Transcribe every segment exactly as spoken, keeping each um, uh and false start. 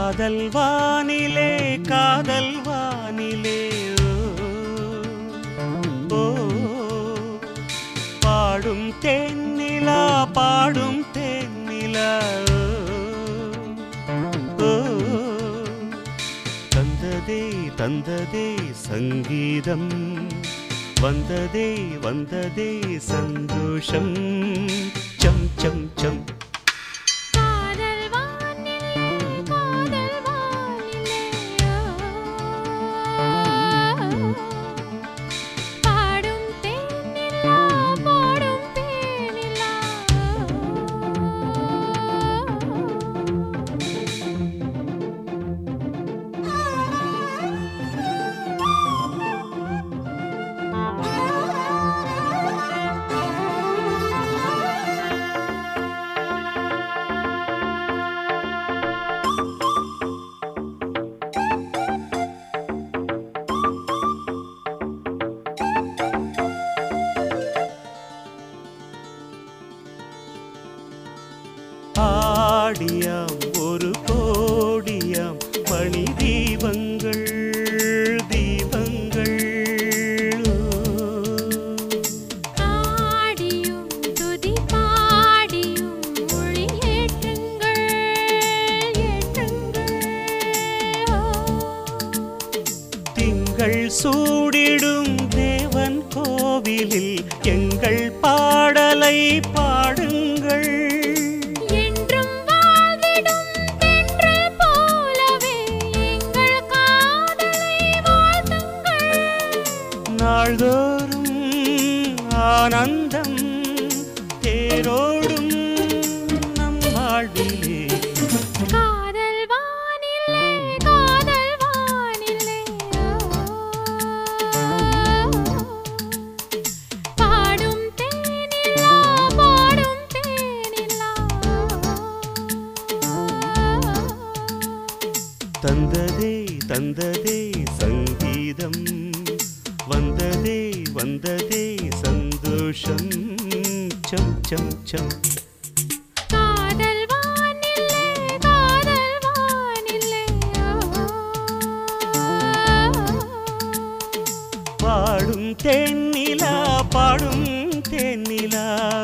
காதல் வானிலே காதல் வானிலே ஓ பாடும் தேனிலா பாடும் தேனிலா ஓ தந்ததே தந்ததே சங்கீதம் வந்ததே வந்ததே சந்தோஷம் சம் சம் சம் ஆடியாம் ஒரு கோடியாம் மணி தீபங்கள் தீபங்கள் ஆடியும் துதி பாடியும் மொழி ஏற்றுங்கள் ஏற்றுங்கள் திங்கள் சூடிடும் தேவன் கோவிலில் எங்கள் பாடலை பாடுங்கள் நாள்தோறும் ஆனந்தம் தேரோடும் நம் வாழ்விலே காதல் வானிலே காதல் வானிலே பாடும் தேனிலா பாடும் தேனிலா தந்ததே தந்ததே சங்கீதம் வந்ததே வந்ததே சந்தோஷம் சம் சம் சம் காதல் வானிலே காதல் வானிலே பாடும் தேனிலா பாடும் தேனிலா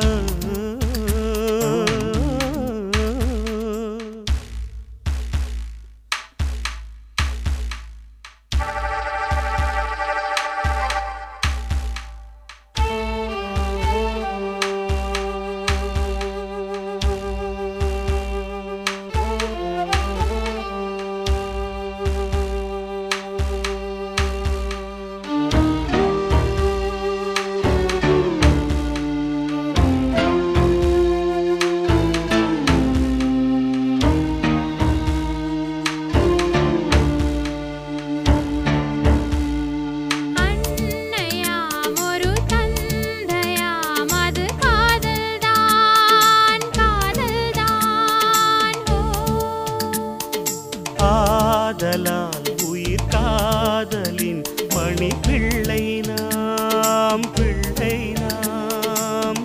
காதலால் உயிர் காதலின் மணி பிள்ளை நாம் பிள்ளை நாம்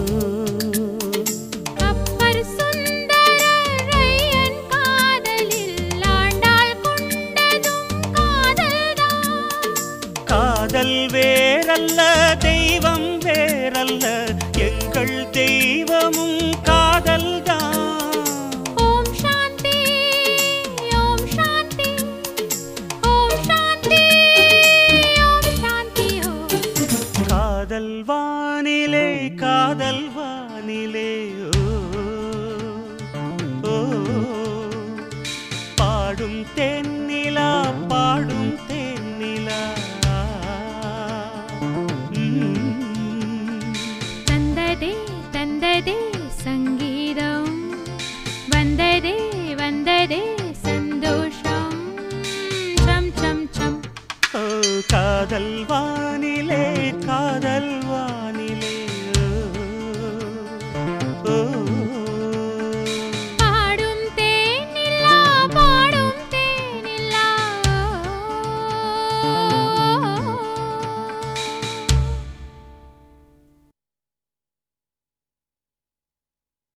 அப்பர் சுந்தரரையன் காதலில் ஆண்டாள் கொண்டதும் காதல்தான் காதல் வேறல்ல தெய்வம் வேறல்ல எங்கள் தெய்வமும் காதல்தான் காதல் வானிலே காதல் வானிலே ஓ பாடும் தென்னிலா பாடும் தென்னிலா தந்ததே தந்ததே சங்கீதம் வந்ததே வந்ததே சந்தோஷம் சம் சம் சம் காதல் வானிலே காதல் வானிலே